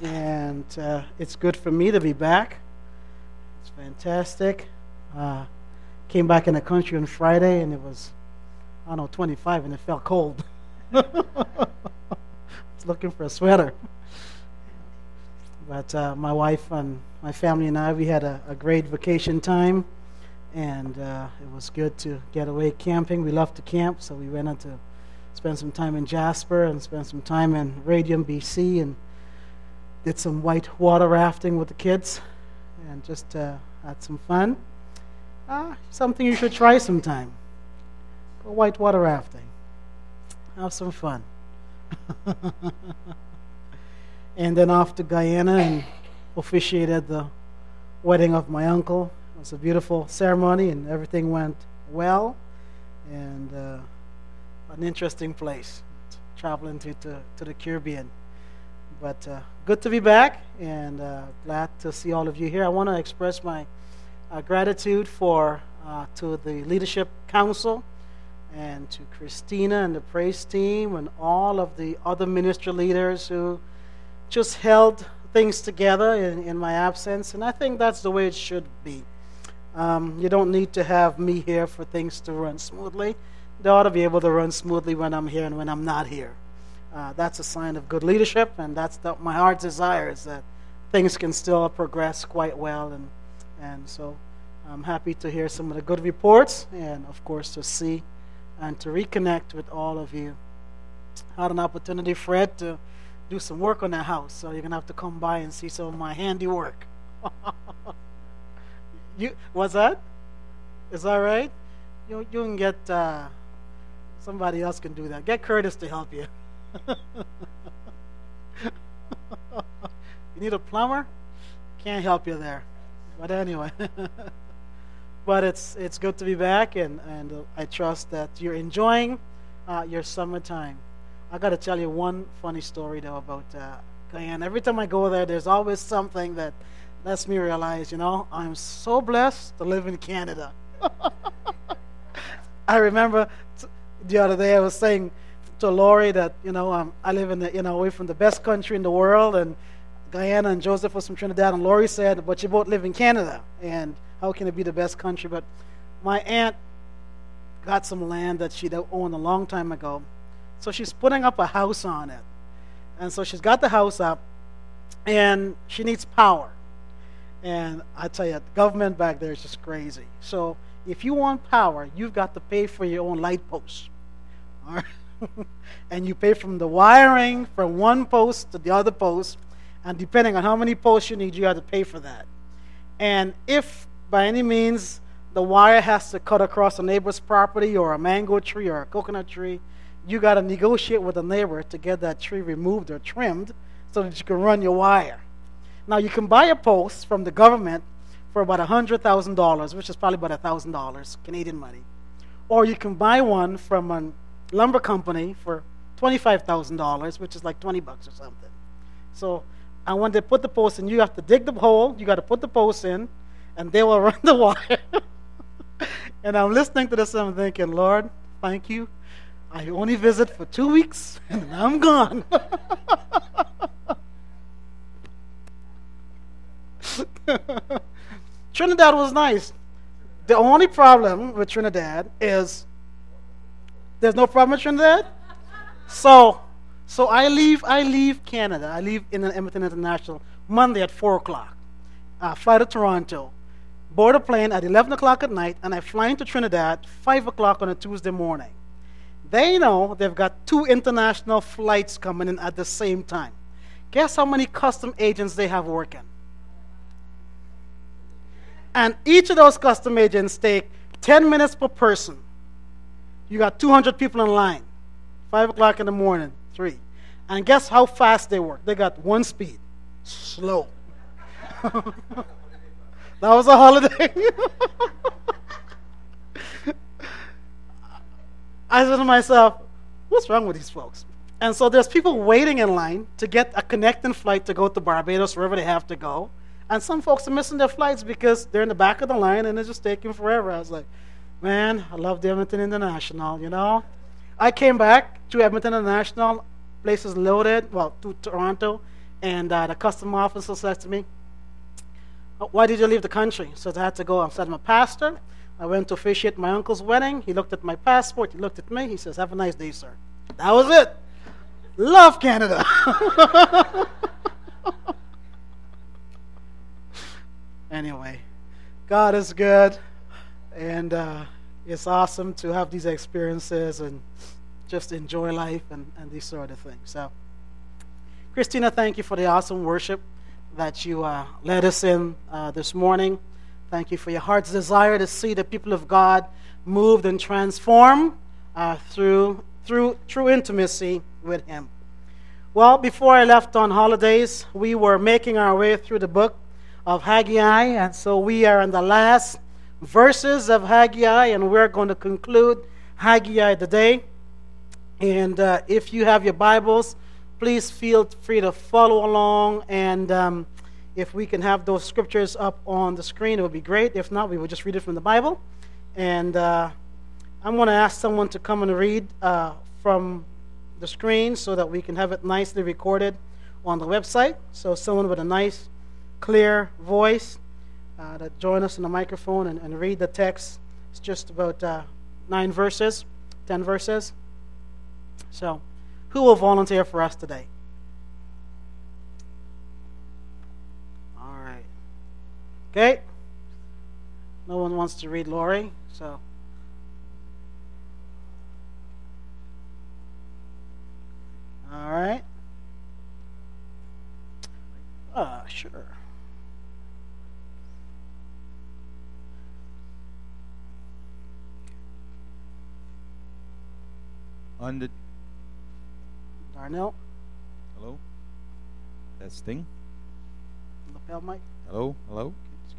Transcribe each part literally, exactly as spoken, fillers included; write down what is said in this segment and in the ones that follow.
and uh, it's good for me to be back. It's fantastic. Uh, came back in the country on Friday, and it was, I don't know, twenty-five, and it felt cold. I was looking for a sweater. But uh, my wife and my family and I, we had a, a great vacation time, and uh, it was good to get away camping. We love to camp, so we went on to spend some time in Jasper and spend some time in Radium, B C, and did some white water rafting with the kids, and just uh, had some fun. Uh, something you should try sometime. Go white water rafting. Have some fun. And then off to Guyana and officiated the wedding of my uncle. It was a beautiful ceremony, and everything went well. And uh, an interesting place, traveling to, to, to the Caribbean. But uh, good to be back, and uh, glad to see all of you here. I want to express my uh, gratitude for uh, to the Leadership Council and to Christina and the praise team and all of the other ministry leaders who just held things together in, in my absence, and I think that's the way it should be. Um, you don't need to have me here for things to run smoothly. They ought to be able to run smoothly when I'm here and when I'm not here. Uh, that's a sign of good leadership, and that's the, my heart's desire is that things can still progress quite well, and and so I'm happy to hear some of the good reports, and of course to see and to reconnect with all of you. I had an opportunity, Fred, to do some work on that house, so you're going to have to come by and see some of my handiwork. you, what's that? Is that right? You, you can get, uh, somebody else can do that. Get Curtis to help you. You need a plumber? Can't help you there. But anyway. But it's it's good to be back, and, and uh, I trust that you're enjoying uh, your summertime. I got to tell you one funny story, though, about uh, Guyana. Every time I go there, there's always something that lets me realize, you know, I'm so blessed to live in Canada. I remember t- the other day I was saying to Lori that, you know, um, I live in the, you know, away from the best country in the world, and Guyana and Joseph was from Trinidad, and Lori said, but you both live in Canada, and how can it be the best country? But my aunt got some land that she'd owned a long time ago. So she's putting up a house on it. And so she's got the house up, and she needs power. And I tell you, the government back there is just crazy. So if you want power, you've got to pay for your own light posts. All right? And you pay from the wiring from one post to the other post. And depending on how many posts you need, you have to pay for that. And if by any means the wire has to cut across a neighbor's property or a mango tree or a coconut tree, you got to negotiate with the neighbor to get that tree removed or trimmed so that you can run your wire. Now, you can buy a post from the government for about one hundred thousand dollars, which is probably about one thousand dollars Canadian money. Or you can buy one from a lumber company for twenty-five thousand dollars, which is like twenty bucks or something. So, and when they put the post in, you have to dig the hole, you got to put the post in, and they will run the wire. And I'm listening to this and I'm thinking, Lord, thank you. I only visit for two weeks, and I'm gone. Trinidad was nice. The only problem with Trinidad is there's no problem with Trinidad. So, so I leave. I leave Canada. I leave in Edmonton International Monday at four o'clock. Uh, fly to Toronto, board a plane at eleven o'clock at night, and I fly into Trinidad five o'clock on a Tuesday morning. They know they've got two international flights coming in at the same time. Guess how many custom agents they have working? And each of those custom agents take ten minutes per person. You got two hundred people in line. five o'clock in the morning, three. And guess how fast they work? They got one speed. Slow. That was a holiday. I said to myself, what's wrong with these folks? And so there's people waiting in line to get a connecting flight to go to Barbados, wherever they have to go. And some folks are missing their flights because they're in the back of the line and they're just taking forever. I was like, man, I love the Edmonton International, you know. I came back to Edmonton International, places loaded, well, to Toronto, And uh, the custom officer says to me, "Why did you leave the country?" He says, "I had to go." I said, "I'm a pastor. I went to officiate my uncle's wedding." He looked at my passport. He looked at me. He says, "Have a nice day, sir." That was it. Love Canada. Anyway, God is good, and uh, it's awesome to have these experiences and just enjoy life and, and these sort of things. So, Christina, thank you for the awesome worship that you uh, led us in uh, this morning. Thank you for your heart's desire to see the people of God moved and transformed uh, through through true intimacy with Him. Well, before I left on holidays, we were making our way through the book of Haggai, and so we are in the last verses of Haggai, and we're going to conclude Haggai today. And uh, if you have your Bibles, please feel free to follow along, and um, if we can have those scriptures up on the screen, it would be great. If not, we will just read it from the Bible. And uh, I'm going to ask someone to come and read uh, from the screen so that we can have it nicely recorded on the website. So someone with a nice, clear voice uh, that join us on the microphone and, and read the text. It's just about uh, nine verses, ten verses. So who will volunteer for us today? All right. Okay. No one wants to read Lori, so. All right. Uh, sure. On the Darnell. hello, testing. Lapel mic. Hello, hello.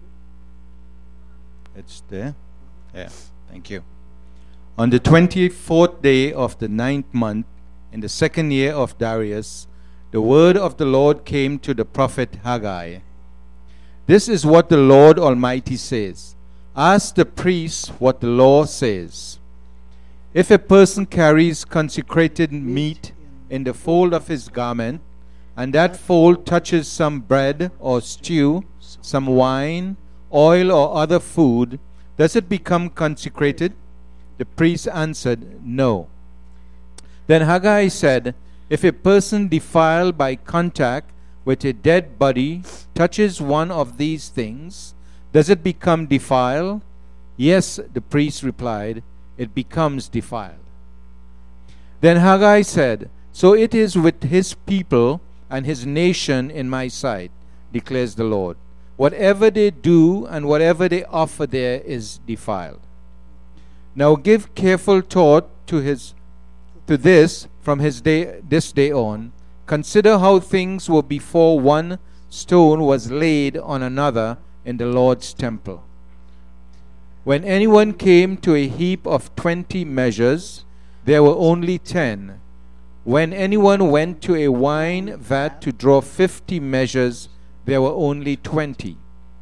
It's there. Yeah, thank you. On the twenty-fourth day of the ninth month, in the second year of Darius, the word of the Lord came to the prophet Haggai. This is what the Lord Almighty says. Ask the priest what the law says. If a person carries consecrated meat in the fold of his garment, and that fold touches some bread or stew, some wine, oil or other food, does it become consecrated? The priest answered, no. Then Haggai said, if a person defiled by contact with a dead body touches one of these things, does it become defiled? Yes, the priest replied, it becomes defiled. Then Haggai said, so it is with his people and his nation in my sight, declares the Lord. Whatever they do and whatever they offer there is defiled. Now give careful thought to his to this from his day this day on. Consider how things were before one stone was laid on another in the Lord's temple. When anyone came to a heap of twenty measures, there were only ten. When anyone went to a wine vat to draw fifty measures, there were only twenty.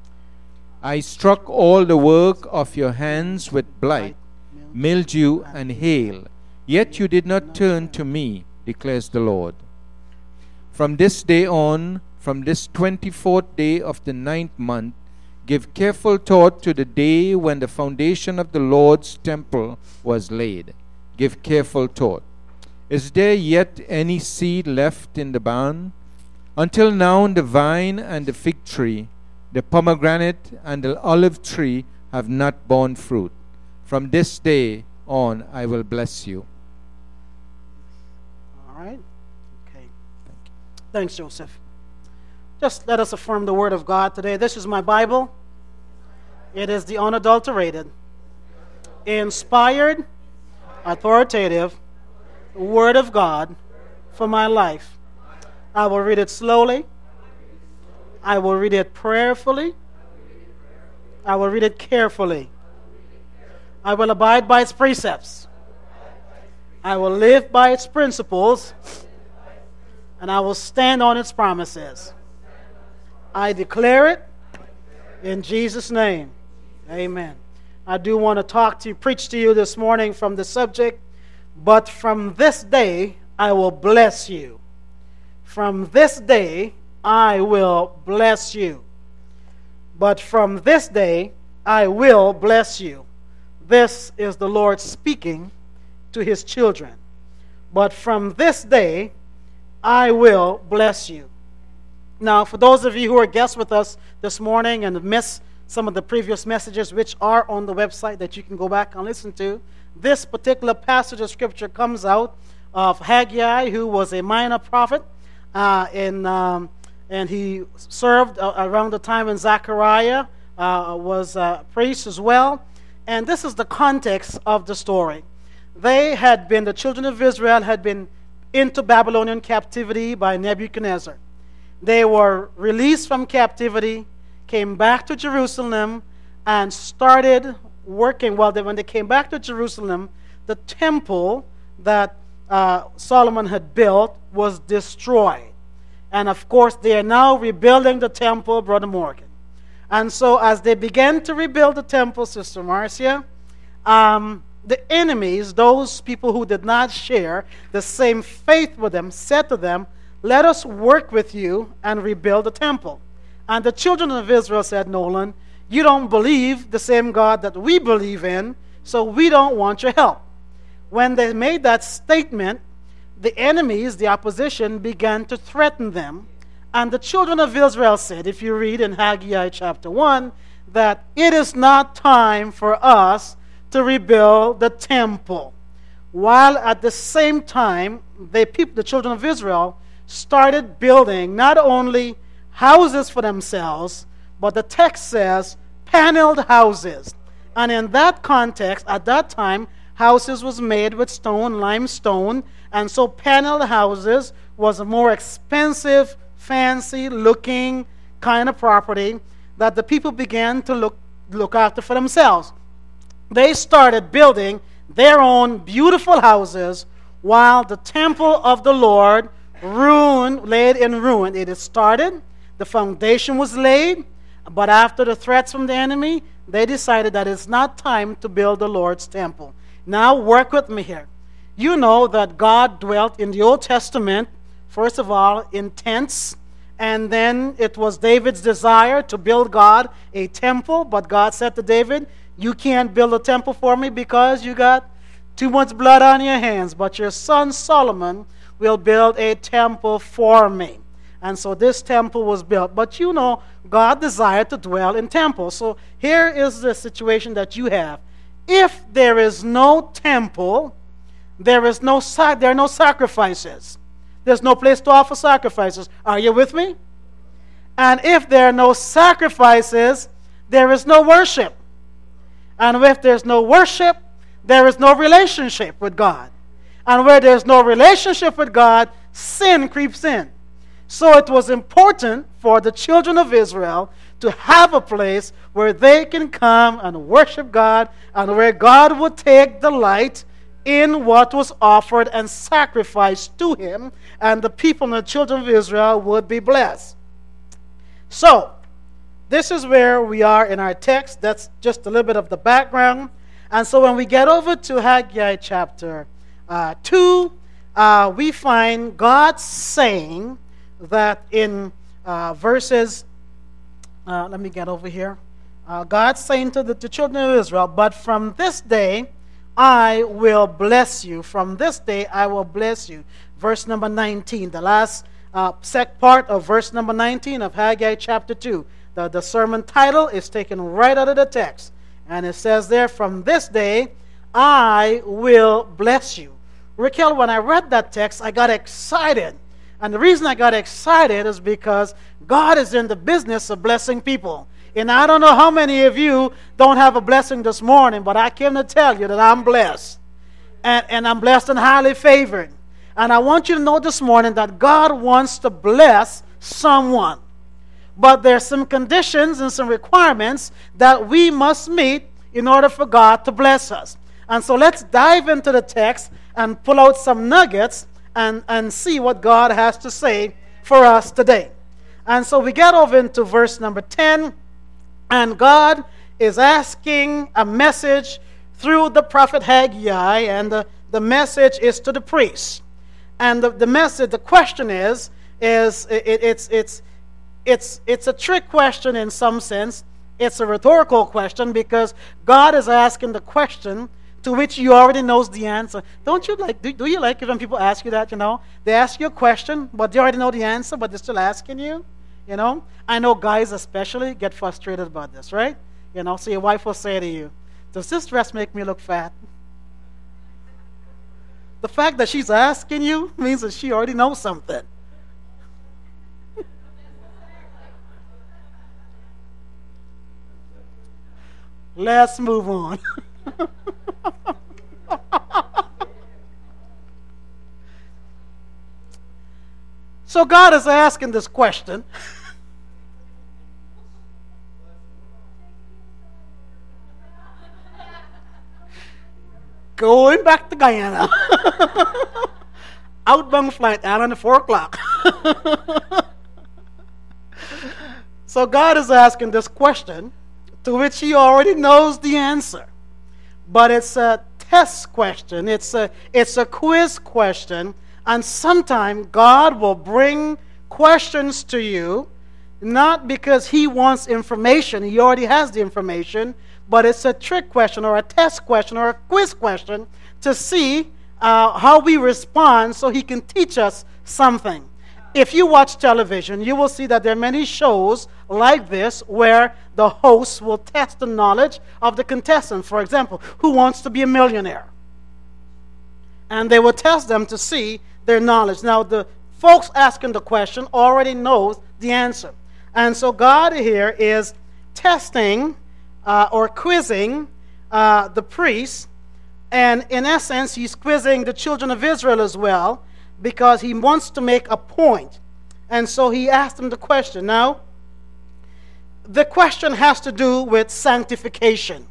I struck all the work of your hands with blight, mildew, and hail, yet you did not turn to me, declares the Lord. From this day on, from this twenty-fourth day of the ninth month, give careful thought to the day when the foundation of the Lord's temple was laid. Give careful thought. Is there yet any seed left in the barn? Until now the vine and the fig tree, the pomegranate and the olive tree have not borne fruit. From this day on I will bless you. All right. Okay. Thank you. Thanks, Joseph. Just let us affirm the Word of God today. This is my Bible. It is the unadulterated, inspired, authoritative Word of God for my life. I will read it slowly. I will read it prayerfully. I will read it carefully. I will abide by its precepts. I will live by its principles. And I will stand on its promises. I declare it in Jesus' name. Amen. I do want to talk to you, preach to you this morning from the subject, but from this day I will bless you. From this day I will bless you. But from this day, I will bless you. This is the Lord speaking to his children. But from this day, I will bless you. Now, for those of you who are guests with us this morning and have missed some of the previous messages, which are on the website that you can go back and listen to, this particular passage of Scripture comes out of Haggai, who was a minor prophet, uh, in, um, and he served uh, around the time when Zechariah uh, was a priest as well. And this is the context of the story. They had been, the children of Israel had been into Babylonian captivity by Nebuchadnezzar. They were released from captivity, came back to Jerusalem, and started working. Well, they, when they came back to Jerusalem, the temple that uh, Solomon had built was destroyed. And of course, they are now rebuilding the temple, Brother Morgan. And so as they began to rebuild the temple, Sister Marcia, um, the enemies, those people who did not share the same faith with them, said to them, let us work with you and rebuild the temple. And the children of Israel said, Nolan, you don't believe the same God that we believe in, so we don't want your help. When they made that statement, the enemies, the opposition, began to threaten them. And the children of Israel said, if you read in Haggai chapter one, that it is not time for us to rebuild the temple. While at the same time, they, people, the children of Israel started building not only houses for themselves, but the text says paneled houses. And in that context, at that time, houses was made with stone, limestone, and so paneled houses was a more expensive, fancy-looking kind of property that the people began to look, look after for themselves. They started building their own beautiful houses while the temple of the Lord ruined, laid in ruin. It is started, the foundation was laid, but after the threats from the enemy, they decided that it's not time to build the Lord's temple. Now work with me here. You know that God dwelt in the Old Testament, first of all, in tents, and then it was David's desire to build God a temple, but God said to David, you can't build a temple for me because you got too much blood on your hands, but your son Solomon will build a temple for me. And so this temple was built. But you know, God desired to dwell in temples. So here is the situation that you have. If there is no temple, there is no there are no sacrifices. There's no place to offer sacrifices. Are you with me? And if there are no sacrifices, there is no worship. And if there's no worship, there is no relationship with God. And where there's no relationship with God, sin creeps in. So it was important for the children of Israel to have a place where they can come and worship God, and where God would take delight in what was offered and sacrificed to him, and the people and the children of Israel would be blessed. So, this is where we are in our text. That's just a little bit of the background. And so when we get over to Haggai chapter uh, two, uh, we find God saying that in uh, verses, uh, let me get over here. Uh, God saying to the, the children of Israel, but from this day I will bless you. From this day I will bless you. Verse number nineteen, the last uh, sec part of verse number nineteen of Haggai chapter two. The, the sermon title is taken right out of the text. And it says there, from this day I will bless you. Raquel, when I read that text, I got excited. And the reason I got excited is because God is in the business of blessing people. And I don't know how many of you don't have a blessing this morning, but I came to tell you that I'm blessed. And, and I'm blessed and highly favored. And I want you to know this morning that God wants to bless someone. But there's some conditions and some requirements that we must meet in order for God to bless us. And so let's dive into the text and pull out some nuggets and, and see what God has to say for us today. And so we get over into verse number ten, and God is asking a message through the prophet Haggai, and the, the message is to the priests. And the, the message, the question is, is it, it's, it's, it's, it's a trick question in some sense. It's a rhetorical question because God is asking the question to which you already knows the answer. Don't you like, do, do you like it when people ask you that, you know? They ask you a question, but they already know the answer, but they're still asking you, you know? I know guys especially get frustrated about this, right? You know, so your wife will say to you, does this dress make me look fat? The fact that she's asking you means that she already knows something. Let's move on. So God is asking this question. Going back to Guyana. Outbound flight out on the four o'clock. So God is asking this question to which he already knows the answer. But it's a test question. It's a, it's a quiz question. And sometimes God will bring questions to you, not because he wants information. He already has the information. But it's a trick question or a test question or a quiz question to see uh, how we respond so he can teach us something. If you watch television, you will see that there are many shows like this where the host will test the knowledge of the contestant. For example, Who Wants to Be a Millionaire? And they will test them to see their knowledge. Now, the folks asking the question already knows the answer. And so God here is testing uh, or quizzing uh, the priests. And in essence, he's quizzing the children of Israel as well, because he wants to make a point. And so he asked them the question. Now, the question has to do with sanctification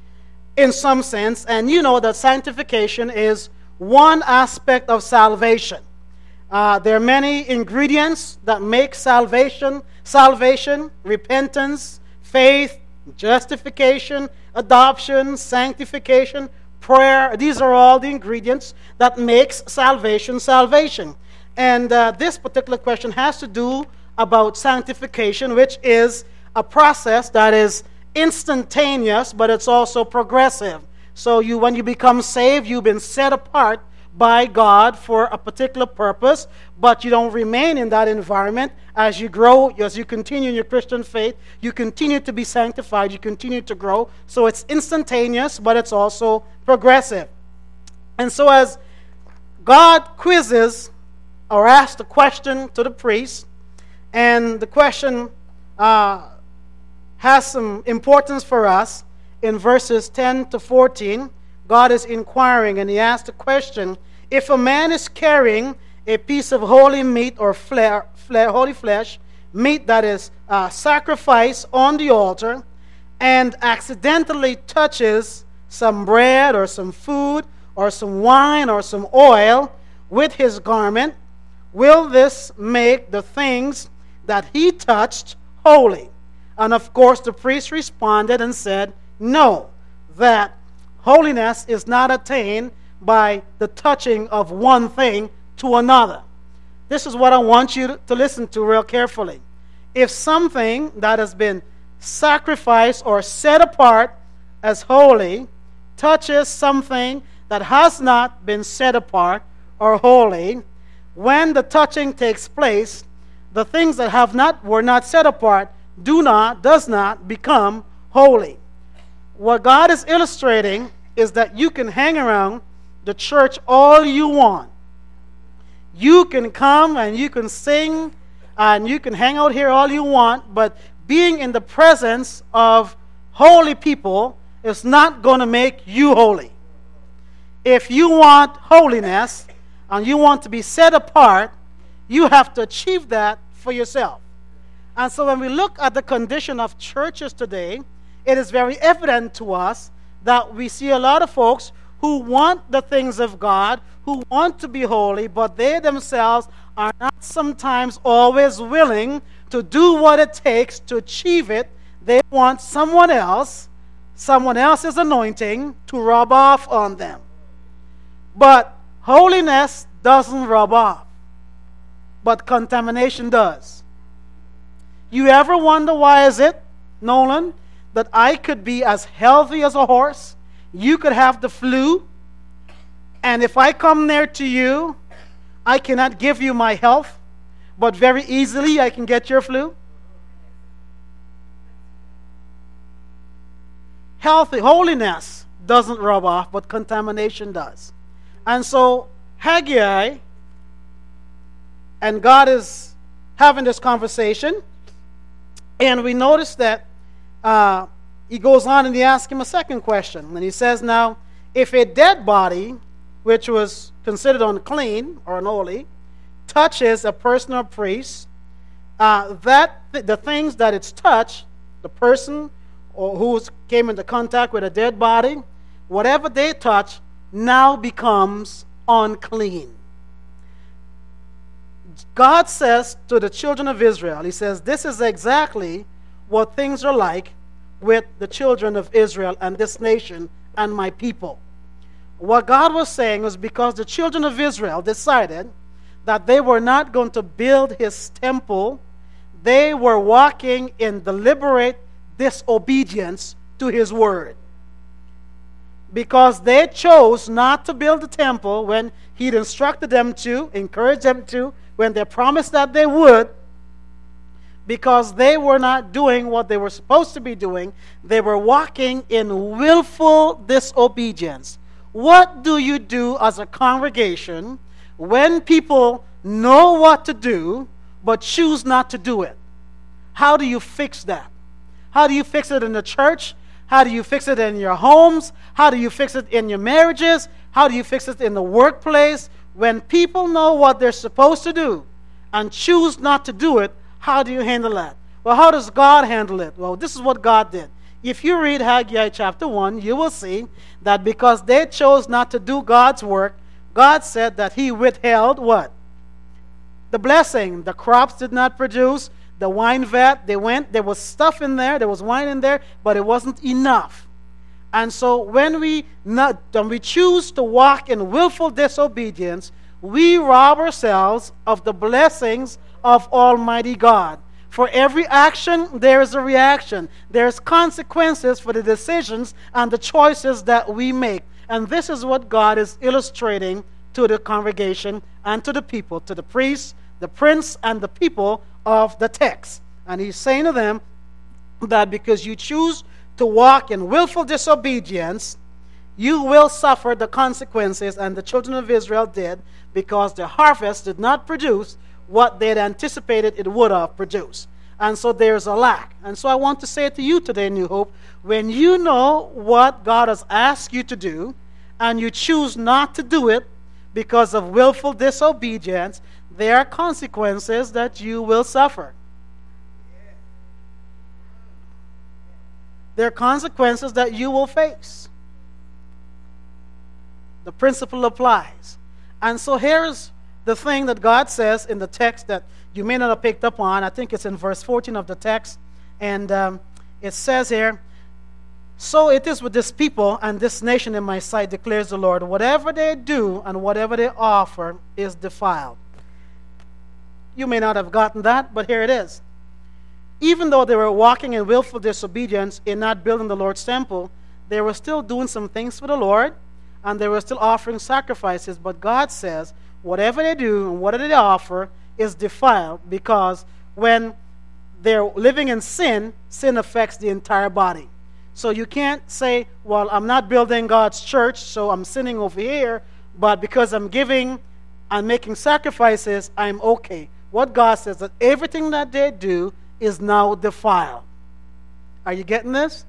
in some sense. And you know that sanctification is one aspect of salvation. Uh, there are many ingredients that make salvation, salvation, repentance, faith, justification, adoption, sanctification, prayer. These are all the ingredients that makes salvation salvation. And uh, this particular question has to do about sanctification, which is a process that is instantaneous, but it's also progressive. So you, when you become saved, you've been set apart by God for a particular purpose, but you don't remain in that environment. As you grow, as you continue in your Christian faith, you continue to be sanctified, you continue to grow. So it's instantaneous, but it's also progressive. And so as God quizzes or asks the question to the priest, and the question uh, has some importance for us. In verses ten to fourteen, God is inquiring, and he asks the question, if a man is carrying a piece of holy meat or fle- fle- holy flesh, meat that is uh, sacrificed on the altar, and accidentally touches some bread or some food or some wine or some oil with his garment, will this make the things that he touched holy? And of course the priest responded and said, no, that holiness is not attained by the touching of one thing to another. This is what I want you to listen to real carefully. If something that has been sacrificed or set apart as holy touches something that has not been set apart or holy, when the touching takes place, the things that have not were not set apart do not, does not become holy. What God is illustrating is that you can hang around the church all you want. You can come and you can sing and you can hang out here all you want, but being in the presence of holy people is not going to make you holy. If you want holiness and you want to be set apart, you have to achieve that for yourself. And so when we look at the condition of churches today, it is very evident to us that we see a lot of folks who want the things of God, who want to be holy, but they themselves are not sometimes always willing to do what it takes to achieve it. They want someone else, someone else's anointing to rub off on them. But holiness doesn't rub off, but contamination does. You ever wonder why is it, Nolan, that I could be as healthy as a horse, you could have the flu, and if I come near to you, I cannot give you my health, but very easily I can get your flu? Healthy, holiness doesn't rub off, but contamination does. And so Haggai and God is having this conversation, and we notice that uh, he goes on and he asks him a second question. And he says, now, if a dead body, which was considered unclean or unholy, touches a person or priest, uh, that th- the things that it's touched, the person or who came into contact with a dead body, whatever they touch now becomes unclean. God says to the children of Israel, he says, this is exactly what things are like with the children of Israel and this nation and my people. What God was saying was because the children of Israel decided that they were not going to build his temple, they were walking in deliberate disobedience to his word. Because they chose not to build the temple when he'd instructed them to, encouraged them to, when they promised that they would, because they were not doing what they were supposed to be doing. They were walking in willful disobedience. What do you do as a congregation when people know what to do but choose not to do it? How do you fix that? How do you fix it in the church? How do you fix it in your homes? How do you fix it in your marriages? How do you fix it in the workplace? When people know what they're supposed to do and choose not to do it, how do you handle that? Well, how does God handle it? Well, this is what God did. If you read Haggai chapter one, you will see that because they chose not to do God's work, God said that he withheld what? The blessing. The crops did not produce. The wine vat, they went, there was stuff in there, there was wine in there, but it wasn't enough. And so when we not, when we choose to walk in willful disobedience, we rob ourselves of the blessings of Almighty God. For every action, there is a reaction. There's consequences for the decisions and the choices that we make. And this is what God is illustrating to the congregation and to the people, to the priests, the prince, and the people of the text. And he's saying to them that because you choose to walk in willful disobedience, you will suffer the consequences, and the children of Israel did, because the harvest did not produce what they had anticipated it would have produced. And so there's a lack. And so I want to say to you today, New Hope, when you know what God has asked you to do, and you choose not to do it because of willful disobedience, there are consequences that you will suffer. There are consequences that you will face. The principle applies. And so here's the thing that God says in the text that you may not have picked up on. I think it's in verse fourteen of the text. And um, it says here, so it is with this people and this nation in my sight, declares the Lord. Whatever they do and whatever they offer is defiled. You may not have gotten that, but here it is. Even though they were walking in willful disobedience in not building the Lord's temple, they were still doing some things for the Lord, and they were still offering sacrifices. But God says, whatever they do and whatever they offer is defiled, because when they're living in sin, sin affects the entire body. So you can't say, well, I'm not building God's church, so I'm sinning over here, but because I'm giving and making sacrifices, I'm okay. What God says, that everything that they do is now defiled. Are you getting this?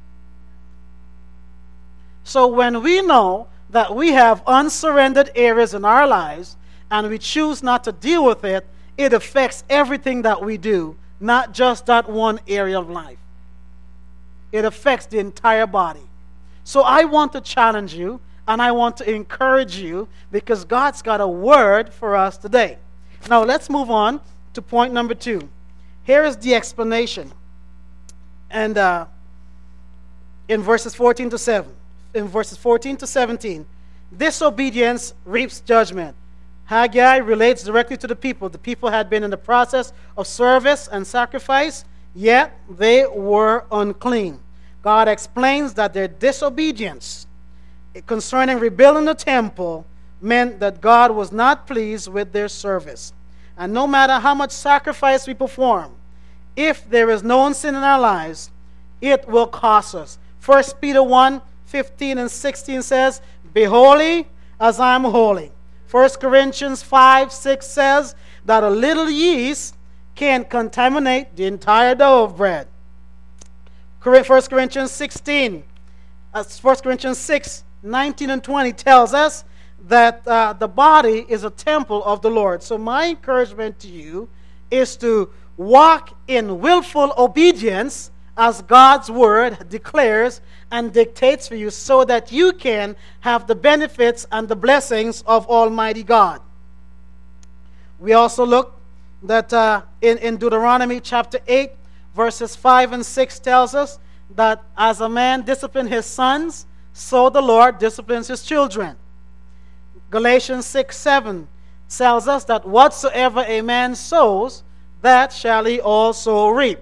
So when we know that we have unsurrendered areas in our lives and we choose not to deal with it, it affects everything that we do, not just that one area of life. It affects the entire body. So I want to challenge you and I want to encourage you, because God's got a word for us today. Now let's move on to point number two. Here is the explanation. And uh, in verses fourteen to seven, in verses fourteen to seventeen, disobedience reaps judgment. Haggai relates directly to the people. The people had been in the process of service and sacrifice. yet they were unclean. God explains that their disobedience concerning rebuilding the temple meant that God was not pleased with their service. And no matter how much sacrifice we perform, if there is no sin in our lives, it will cost us. First Peter one, fifteen and sixteen says, "Be holy as I am holy." First Corinthians five, six says that a little yeast can contaminate the entire dough of bread. First Corinthians sixteen, uh, First Corinthians six, nineteen and twenty tells us that uh, the body is a temple of the Lord. So my encouragement to you is to walk in willful obedience as God's word declares and dictates for you, so that you can have the benefits and the blessings of Almighty God. We also look that uh, in, in Deuteronomy chapter eight, verses five and six tells us that as a man disciplines his sons, so the Lord disciplines his children. Galatians six, seven tells us that whatsoever a man sows, that shall he also reap.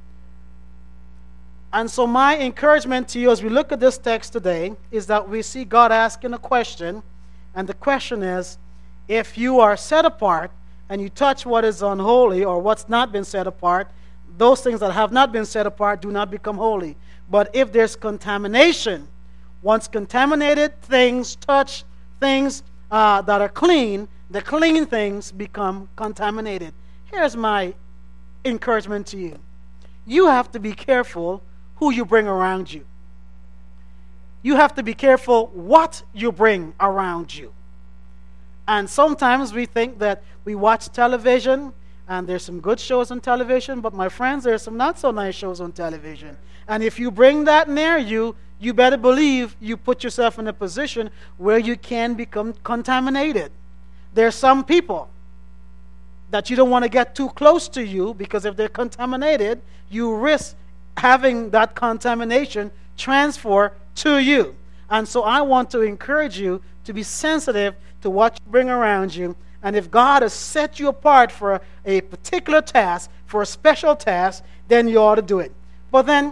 And so my encouragement to you as we look at this text today is that we see God asking a question, and the question is, if you are set apart and you touch what is unholy or what's not been set apart, those things that have not been set apart do not become holy. But if there's contamination, once contaminated things touch things uh, that are clean, the clean things become contaminated. Here's my encouragement to you. You have to be careful who you bring around you. You have to be careful what you bring around you. And sometimes we think that we watch television and there's some good shows on television, but my friends, there's some not so nice shows on television. And if you bring that near you, you better believe you put yourself in a position where you can become contaminated. There are some people that you don't want to get too close to you, because if they're contaminated, you risk having that contamination transfer to you. And so I want to encourage you to be sensitive to what you bring around you. And if God has set you apart for a, a particular task, for a special task, then you ought to do it. But then,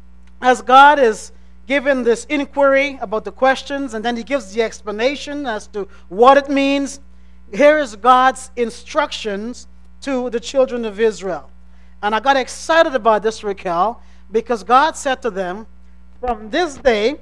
as God is given this inquiry about the questions, and then he gives the explanation as to what it means, here is God's instructions to the children of Israel. And I got excited about this, Raquel, because God said to them, "From this day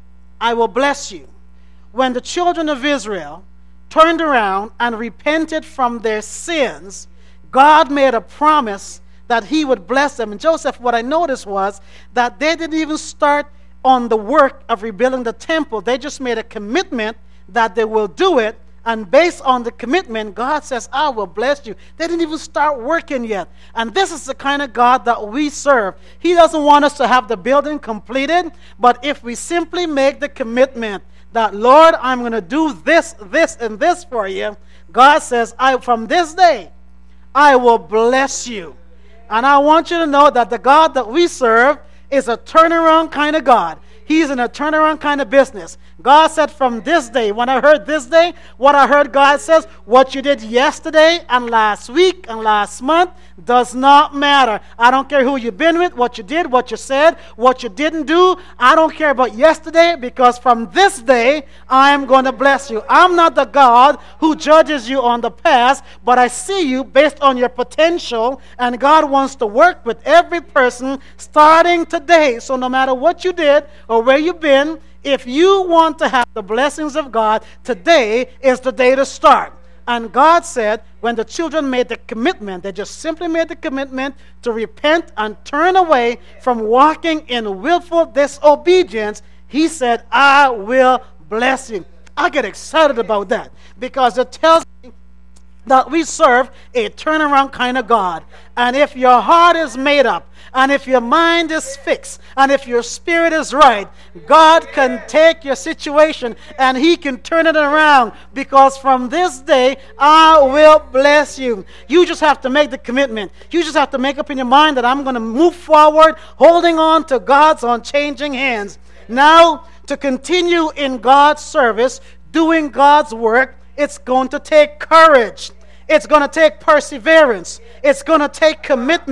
I will bless you." When the children of Israel turned around and repented from their sins, God made a promise that he would bless them. And Joseph, what I noticed was that they didn't even start on the work of rebuilding the temple. They just made a commitment that they will do it. And based on the commitment, God says, "I will bless you." They didn't even start working yet. And this is the kind of God that we serve. He doesn't want us to have the building completed, but if we simply make the commitment that, "Lord, I'm going to do this, this, and this for you," God says, "I from this day, I will bless you." And I want you to know that the God that we serve is a turnaround kind of God. He's in a turnaround kind of business. God said, from this day, when I heard this day, what I heard God says, what you did yesterday and last week and last month does not matter. I don't care who you've been with, what you did, what you said, what you didn't do. I don't care about yesterday, because from this day, I am going to bless you. I'm not the God who judges you on the past, but I see you based on your potential, and God wants to work with every person starting today. So no matter what you did or where you've been, if you want to have the blessings of God, today is the day to start. And God said, when the children made the commitment, they just simply made the commitment to repent and turn away from walking in willful disobedience, he said, "I will bless you." I get excited about that, because it tells me that we serve a turnaround kind of God. And if your heart is made up, and if your mind is fixed, and if your spirit is right, God can take your situation and he can turn it around, because from this day, I will bless you. You just have to make the commitment. You just have to make up in your mind that I'm going to move forward, holding on to God's unchanging hands. Now, to continue in God's service, doing God's work, it's going to take courage. It's going to take perseverance. It's going to take commitment.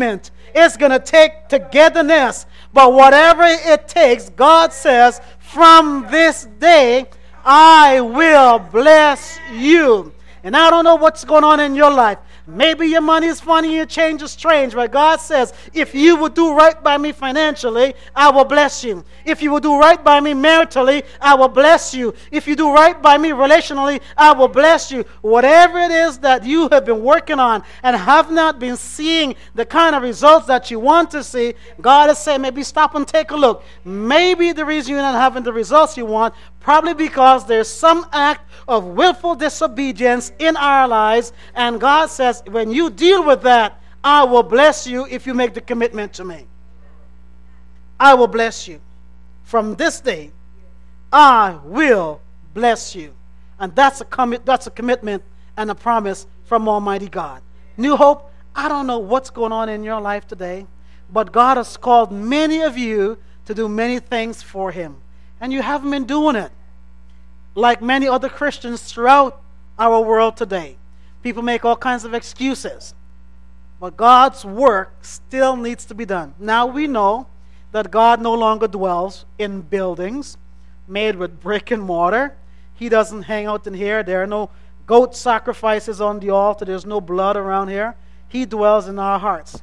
It's going to take togetherness. But whatever it takes, God says, from this day, I will bless you. And I don't know what's going on in your life. Maybe your money is funny, your change is strange, but God says, if you will do right by me financially, I will bless you. If you will do right by me maritally, I will bless you. If you do right by me relationally, I will bless you. Whatever it is that you have been working on and have not been seeing the kind of results that you want to see, God is saying, maybe stop and take a look. Maybe the reason you're not having the results you want, probably because there's some act of willful disobedience in our lives, and God says, when you deal with that, I will bless you if you make the commitment to me. I will bless you. From this day, I will bless you. And that's a commit, that's a commitment and a promise from Almighty God. New Hope, I don't know what's going on in your life today, but God has called many of you to do many things for Him. And you haven't been doing it. Like many other Christians throughout our world today. People make all kinds of excuses. But God's work still needs to be done. Now we know that God no longer dwells in buildings made with brick and mortar. He doesn't hang out in here. There are no goat sacrifices on the altar. There's no blood around here. He dwells in our hearts.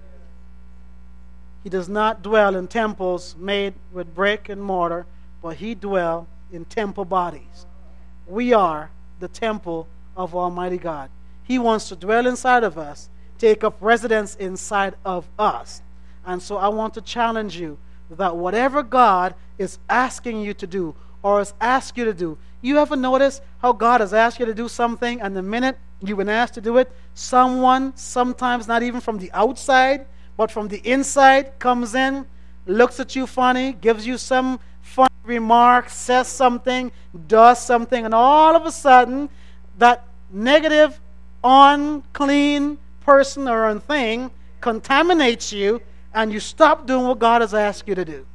He does not dwell in temples made with brick and mortar, but He dwells in temple bodies. We are the temple of Almighty God. He wants to dwell inside of us, take up residence inside of us. And so I want to challenge you that whatever God is asking you to do or has asked you to do, you ever notice how God has asked you to do something, and the minute you've been asked to do it, someone, sometimes not even from the outside, but from the inside, comes in, looks at you funny, gives you some funny remark, says something, does something, and all of a sudden, that negative, unclean person or thing contaminates you, and you stop doing what God has asked you to do.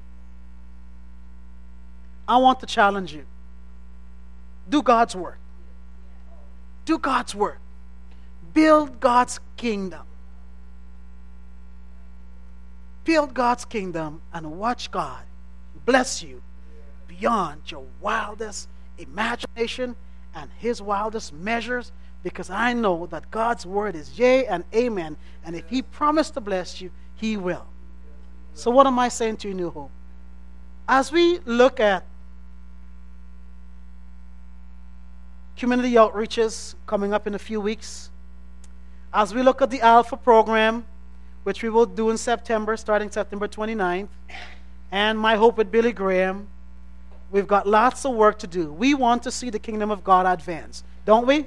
I want to challenge you. Do God's work. Do God's work. Build God's kingdom. Build God's kingdom and watch God bless you beyond your wildest imagination and His wildest measures, because I know that God's word is yea and amen, and if He promised to bless you, He will. So what am I saying to you, New Hope? As we look at community outreaches coming up in a few weeks, as we look at the Alpha program, which we will do in September, starting September twenty-ninth, and My Hope with Billy Graham, we've got lots of work to do. We want to see the kingdom of God advance, don't we?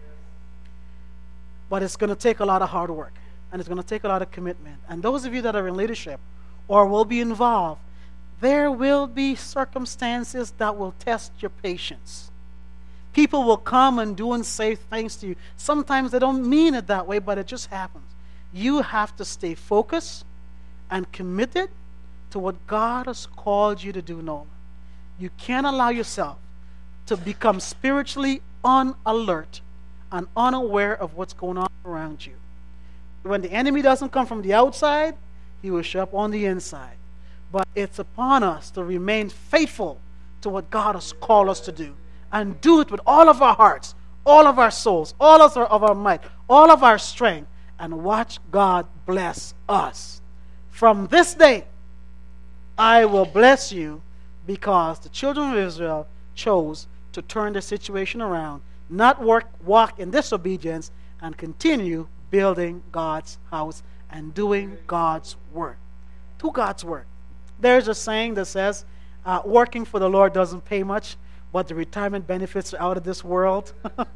But it's going to take a lot of hard work, and it's going to take a lot of commitment. And those of you that are in leadership or will be involved, there will be circumstances that will test your patience. People will come and do and say things to you. Sometimes they don't mean it that way, but it just happens. You have to stay focused and committed to what God has called you to do, Nolan. You can't allow yourself to become spiritually unalert and unaware of what's going on around you. When the enemy doesn't come from the outside, he will show up on the inside. But it's upon us to remain faithful to what God has called us to do, and do it with all of our hearts, all of our souls, all of our, of our might, all of our strength, and watch God bless us. From this day, I will bless you, because the children of Israel chose to turn the situation around, not work, walk in disobedience, and continue building God's house and doing God's work. Do God's work. There's a saying that says, uh, working for the Lord doesn't pay much, but the retirement benefits are out of this world.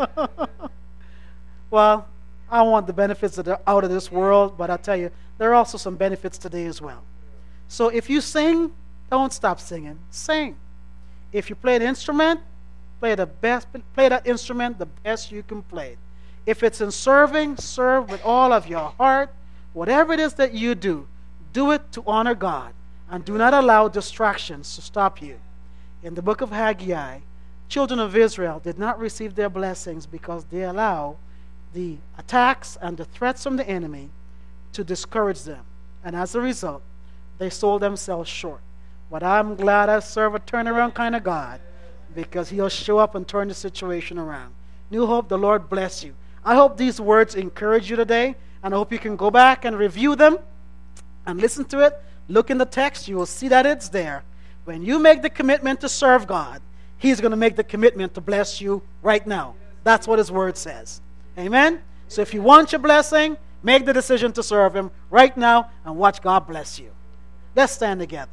Well, I want the benefits that are out of this world, but I tell you, there are also some benefits today as well. So if you sing, don't stop singing. Sing. If you play an instrument, play the best. Play that instrument the best you can play it. If it's in serving, serve with all of your heart. Whatever it is that you do, do it to honor God, and do not allow distractions to stop you. In the book of Haggai, children of Israel did not receive their blessings because they allowed the attacks and the threats from the enemy to discourage them. And as a result, they sold themselves short. But I'm glad I serve a turnaround kind of God, because he'll show up and turn the situation around. New Hope, the Lord bless you. I hope these words encourage you today, and I hope you can go back and review them and listen to it. Look in the text. You will see that it's there. When you make the commitment to serve God, he's going to make the commitment to bless you right now. That's what his word says. Amen? So if you want your blessing, make the decision to serve him right now and watch God bless you. Let's stand together.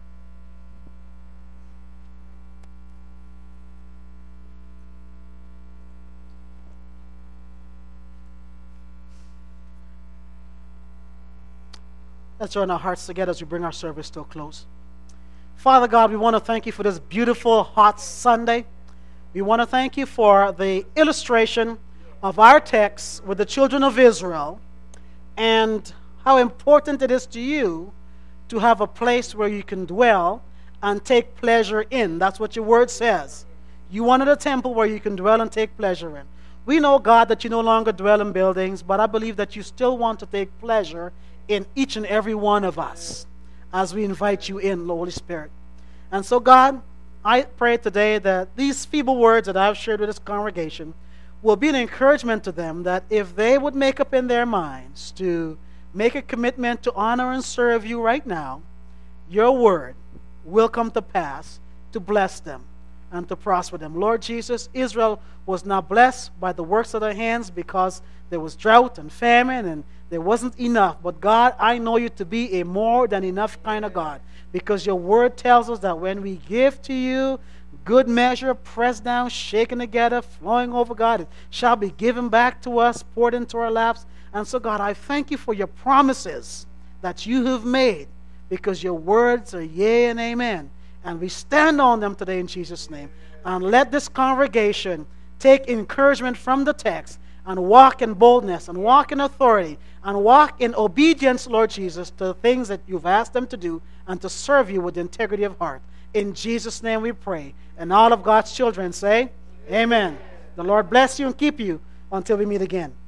Let's join our hearts together as we bring our service to a close. Father God, we want to thank you for this beautiful hot Sunday. We want to thank you for the illustration of our text with the children of Israel and how important it is to you to have a place where you can dwell and take pleasure in. That's what your word says. You wanted a temple where you can dwell and take pleasure in. We know, God, that you no longer dwell in buildings, but I believe that you still want to take pleasure in each and every one of us as we invite you in, Holy Spirit. And so, God, I pray today that these feeble words that I've shared with this congregation will be an encouragement to them, that if they would make up in their minds to make a commitment to honor and serve you right now, your word will come to pass to bless them and to prosper them. Lord Jesus, Israel was not blessed by the works of their hands because there was drought and famine and there wasn't enough. But God, I know you to be a more than enough kind of God, because your word tells us that when we give to you, good measure, pressed down, shaken together, flowing over, God, it shall be given back to us, poured into our laps. And so, God, I thank you for your promises that you have made, because your words are yea and amen. And we stand on them today in Jesus' name. And let this congregation take encouragement from the text and walk in boldness and walk in authority and walk in obedience, Lord Jesus, to the things that you've asked them to do and to serve you with integrity of heart. In Jesus' name we pray. And all of God's children say, amen. The Lord bless you and keep you until we meet again.